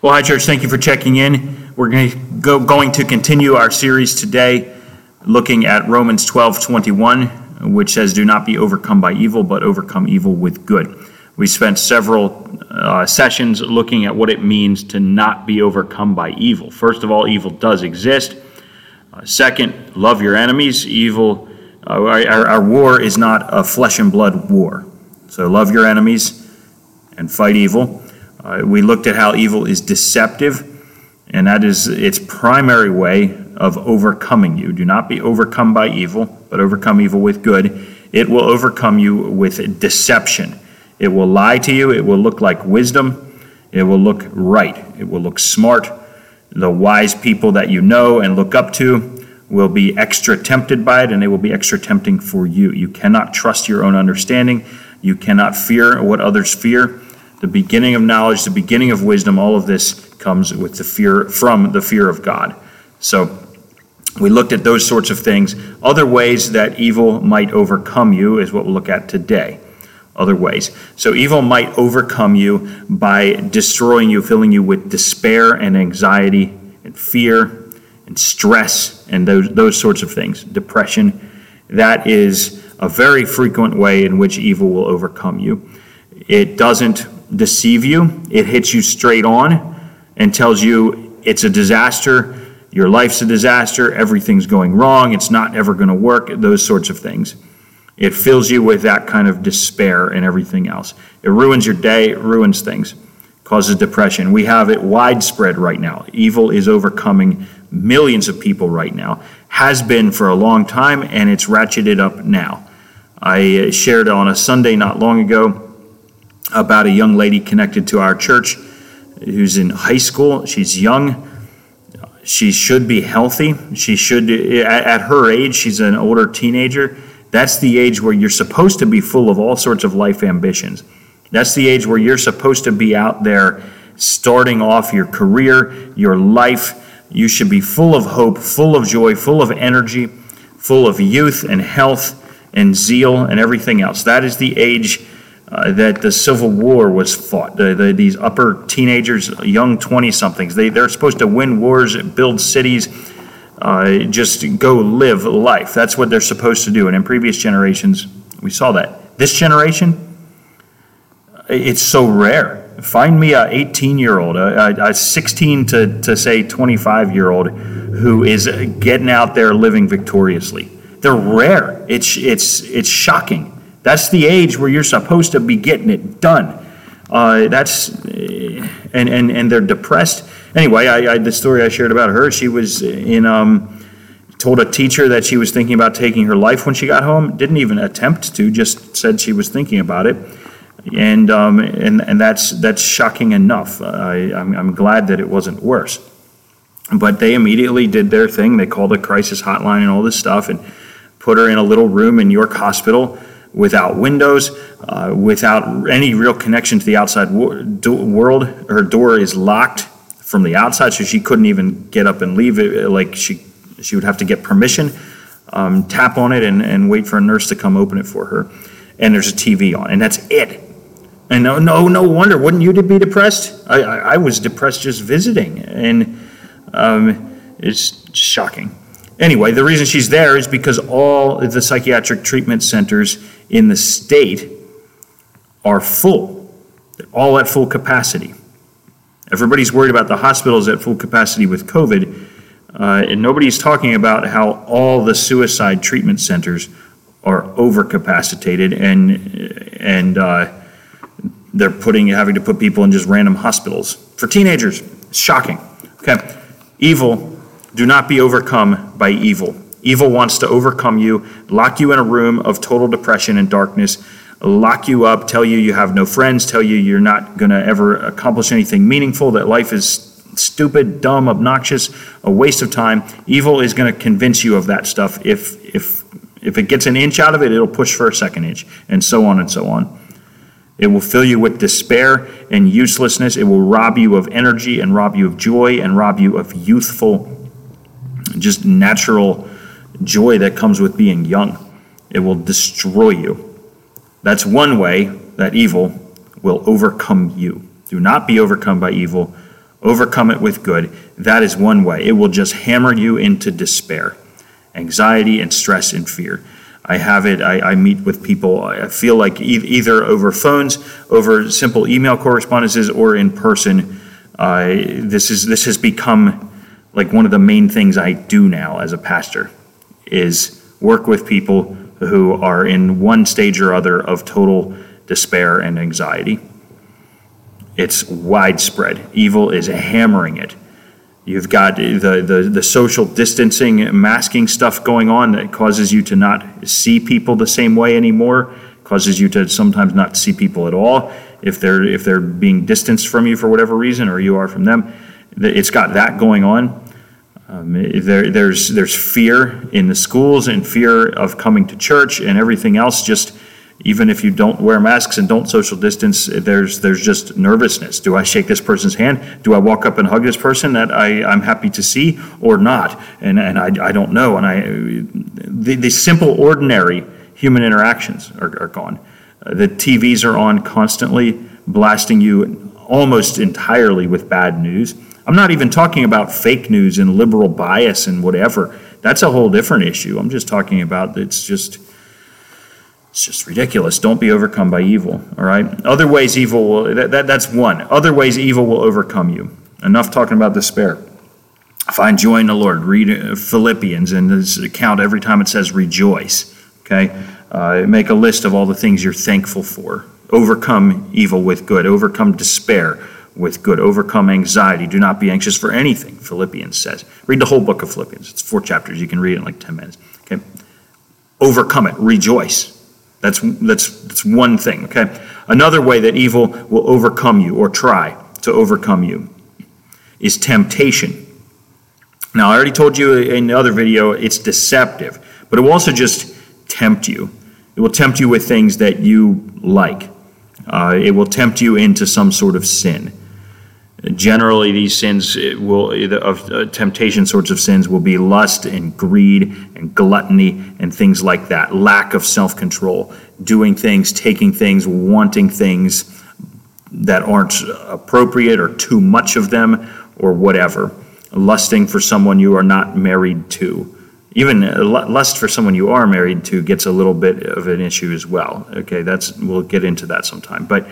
Well, hi, church. Thank you for checking in. We're going to continue our series today looking at Romans 12:21, which says, "Do not be overcome by evil, but overcome evil with good." We spent several sessions looking at what it means to not be overcome by evil. First of all, evil does exist. Second, love your enemies. Our war is not a flesh and blood war. So love your enemies and fight evil. We looked at how evil is deceptive, and that is its primary way of overcoming you. Do not be overcome by evil, but overcome evil with good. It will overcome you with deception. It will lie to you. It will look like wisdom. It will look right. It will look smart. The wise people that you know and look up to will be extra tempted by it, and they will be extra tempting for you. You cannot trust your own understanding. You cannot fear what others fear. The beginning of knowledge, the beginning of wisdom, all of this comes with from the fear of God. So we looked at those sorts of things. Other ways that evil might overcome you is what we'll look at today. Other ways. So evil might overcome you by destroying you, filling you with despair and anxiety and fear and stress and those sorts of things. Depression. That is a very frequent way in which evil will overcome you. It doesn't deceive you. It hits you straight on and tells you it's a disaster, your life's a disaster, everything's going wrong, it's not ever going to work, those sorts of things. It fills you with that kind of despair and everything else. It ruins your day, it ruins things, causes depression. We have it widespread right now. Evil is overcoming millions of people right now, has been for a long time, and it's ratcheted up now. I shared on a Sunday not long ago about a young lady connected to our church who's in high school. She's young. She should be healthy. She should, at her age, she's an older teenager. That's the age where you're supposed to be full of all sorts of life ambitions. That's the age where you're supposed to be out there starting off your career, your life. You should be full of hope, full of joy, full of energy, full of youth and health and zeal and everything else. That is the age that the Civil War was fought. These upper teenagers, young 20-somethings, they're supposed to win wars, build cities, just go live life. That's what they're supposed to do. And in previous generations, we saw that. This generation, it's so rare. Find me a 18-year-old, a 16 to say 25-year-old who is getting out there living victoriously. They're rare. It's shocking. That's the age where you're supposed to be getting it done. And they're depressed. Anyway, the story I shared about her, she was told a teacher that she was thinking about taking her life when she got home. Didn't even attempt to, just said she was thinking about it. And that's shocking enough. I'm glad that it wasn't worse. But they immediately did their thing. They called a crisis hotline and all this stuff and put her in a little room in York Hospital without windows, without any real connection to the outside world. Her door is locked from the outside, so she couldn't even get up and leave. Like she would have to get permission, tap on it, and wait for a nurse to come open it for her. And there's a TV on, and that's it. And no wonder. Wouldn't you be depressed? I was depressed just visiting, and it's shocking. Anyway, the reason she's there is because all the psychiatric treatment centers in the state are full. They're all at full capacity. Everybody's worried about the hospitals at full capacity with COVID, and nobody's talking about how all the suicide treatment centers are overcapacitated, and they're having to put people in just random hospitals for teenagers. It's shocking. Okay, evil. Do not be overcome by evil. Evil wants to overcome you, lock you in a room of total depression and darkness, lock you up, tell you you have no friends, tell you you're not going to ever accomplish anything meaningful, that life is stupid, dumb, obnoxious, a waste of time. Evil is going to convince you of that stuff. If it gets an inch out of it, it'll push for a second inch, and so on and so on. It will fill you with despair and uselessness. It will rob you of energy and rob you of joy and rob you of youthful, just natural joy that comes with being young. It will destroy you. That's one way that evil will overcome you. Do not be overcome by evil. Overcome it with good. That is one way. It will just hammer you into despair, anxiety and stress and fear. I have it. I meet with people. I feel like either over phones, over simple email correspondences, or in person. This has become like one of the main things I do now as a pastor, is work with people who are in one stage or other of total despair and anxiety. It's widespread. Evil is hammering it. You've got the social distancing, masking stuff going on that causes you to not see people the same way anymore, causes you to sometimes not see people at all if they're being distanced from you for whatever reason, or you are from them. It's got that going on. There's fear in the schools and fear of coming to church and everything else. Just even if you don't wear masks and don't social distance, there's just nervousness. Do I shake this person's hand? Do I walk up and hug this person that I'm happy to see or not? And I don't know. And the simple, ordinary human interactions are gone. The TVs are on constantly, blasting you almost entirely with bad news. I'm not even talking about fake news and liberal bias and whatever. That's a whole different issue. I'm just talking about it's just ridiculous. Don't be overcome by evil, all right? Other ways evil will, that's one. Other ways evil will overcome you. Enough talking about despair. Find joy in the Lord. Read Philippians and this account every time it says rejoice, okay? Make a list of all the things you're thankful for. Overcome evil with good. Overcome despair with good. Overcome anxiety. Do not be anxious for anything, Philippians says. Read the whole book of Philippians. It's 4 chapters. You can read it in like 10 minutes, okay? Overcome it. Rejoice. That's one thing, okay? Another way that evil will overcome you or try to overcome you is temptation. Now, I already told you in the other video, it's deceptive, but it will also just tempt you. It will tempt you with things that you like. It will tempt you into some sort of sin. Generally, these sins temptation sorts of sins will be lust and greed and gluttony and things like that. Lack of self-control, doing things, taking things, wanting things that aren't appropriate or too much of them or whatever. Lusting for someone you are not married to. Even lust for someone you are married to gets a little bit of an issue as well. Okay, we'll get into that sometime. But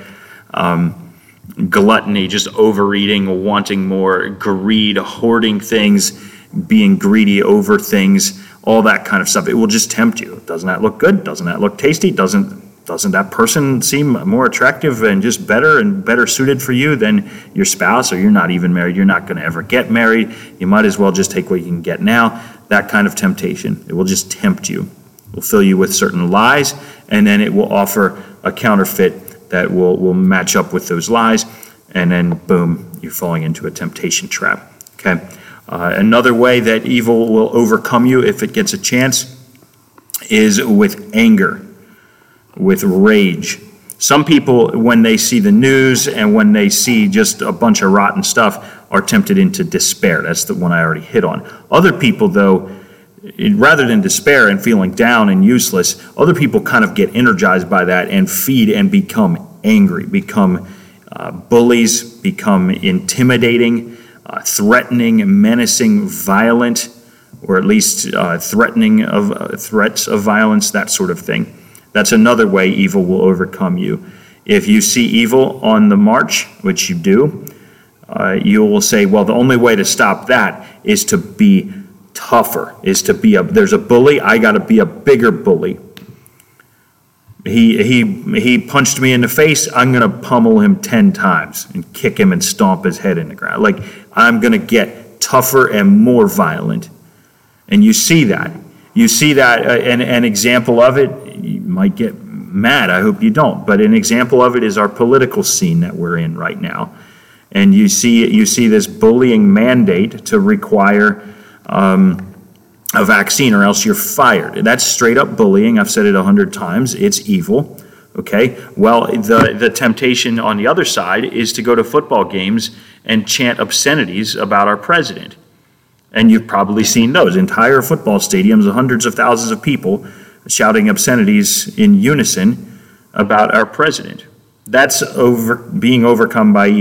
gluttony, just overeating, wanting more, greed, hoarding things, being greedy over things, all that kind of stuff. It will just tempt you. Doesn't that look good? Doesn't that look tasty? Doesn't that person seem more attractive and just better suited for you than your spouse? Or you're not even married. You're not going to ever get married. You might as well just take what you can get now. That kind of temptation. It will just tempt you. It will fill you with certain lies, and then it will offer a counterfeit that will match up with those lies, and then boom, you're falling into a temptation trap. Okay. Another way that evil will overcome you if it gets a chance is with anger, with rage. Some people, when they see the news and when they see just a bunch of rotten stuff, are tempted into despair. That's the one I already hit on. Other people, though, rather than despair and feeling down and useless, other people kind of get energized by that and feed and become angry, become bullies, become intimidating, threatening, menacing, violent, or at least threatening of threats of violence, that sort of thing. That's another way evil will overcome you. If you see evil on the march, which you do, you will say, well, the only way to stop that is to be tougher, there's a bully, I got to be a bigger bully. He punched me in the face, I'm going to pummel him 10 times and kick him and stomp his head in the ground. Like, I'm going to get tougher and more violent. And you see that. An example of it, you might get mad, I hope you don't, but an example of it is our political scene that we're in right now. And you see this bullying mandate to require a vaccine or else you're fired. That's straight up bullying. I've said it 100 times. It's evil. Okay? Well, the temptation on the other side is to go to football games and chant obscenities about our president. And you've probably seen those. Entire football stadiums, hundreds of thousands of people shouting obscenities in unison about our president. That's being overcome by evil.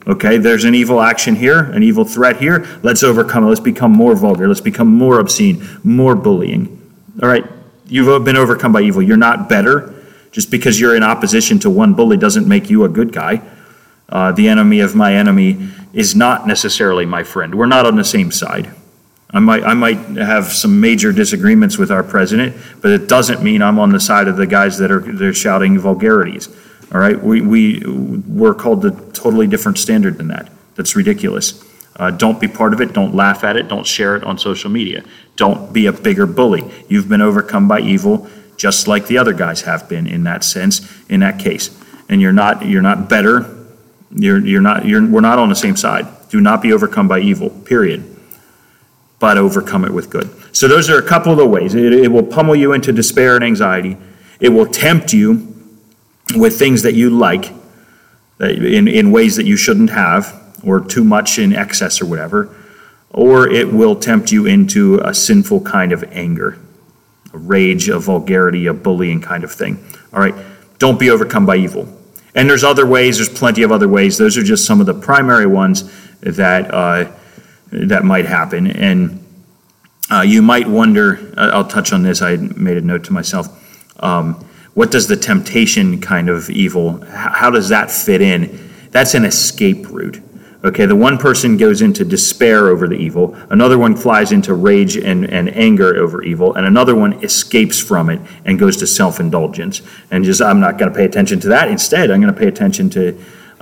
Okay, there's an evil action here, an evil threat here. Let's overcome it. Let's become more vulgar. Let's become more obscene, more bullying. All right, you've been overcome by evil. You're not better. Just because you're in opposition to one bully doesn't make you a good guy. The enemy of my enemy is not necessarily my friend. We're not on the same side. I might have some major disagreements with our president, but it doesn't mean I'm on the side of the guys that are shouting vulgarities. All right, we're called a totally different standard than that. That's ridiculous. Don't be part of it. Don't laugh at it. Don't share it on social media. Don't be a bigger bully. You've been overcome by evil, just like the other guys have been in that sense, in that case. And you're not better. We're not on the same side. Do not be overcome by evil. Period. But overcome it with good. So those are a couple of the ways. It will pummel you into despair and anxiety. It will tempt you with things that you like in ways that you shouldn't have, or too much in excess or whatever, or it will tempt you into a sinful kind of anger, a rage, a vulgarity, a bullying kind of thing. All right, don't be overcome by evil. And there's other ways, there's plenty of other ways. Those are just some of the primary ones that might happen. And you might wonder, I'll touch on this, I made a note to myself, what does the temptation kind of evil, how does that fit in? That's an escape route. Okay, the one person goes into despair over the evil, another one flies into rage and anger over evil, and another one escapes from it and goes to self-indulgence. And just, I'm not going to pay attention to that. Instead, I'm going to pay attention to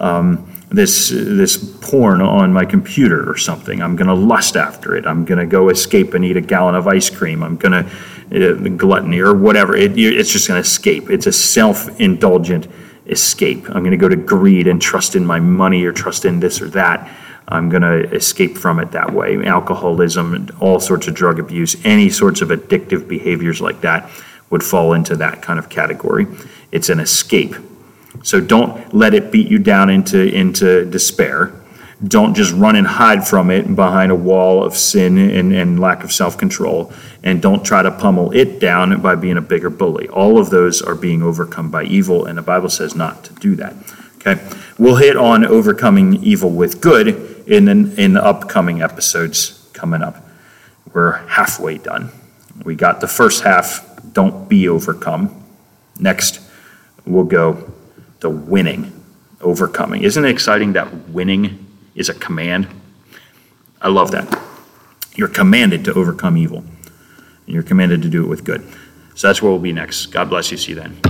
this porn on my computer or something. I'm going to lust after it. I'm going to go escape and eat a gallon of ice cream. I'm going to gluttony or whatever. It's just going to escape. It's a self-indulgent escape. I'm going to go to greed and trust in my money or trust in this or that. I'm going to escape from it that way. Alcoholism and all sorts of drug abuse, any sorts of addictive behaviors like that would fall into that kind of category. It's an escape. So don't let it beat you down into despair. Don't just run and hide from it behind a wall of sin and lack of self-control. And don't try to pummel it down by being a bigger bully. All of those are being overcome by evil, and the Bible says not to do that. Okay, we'll hit on overcoming evil with good in the upcoming episodes coming up. We're halfway done. We got the first half, don't be overcome. Next, we'll go to winning, overcoming. Isn't it exciting that winning is a command? I love that. You're commanded to overcome evil. And you're commanded to do it with good. So that's where we'll be next. God bless you. See you then.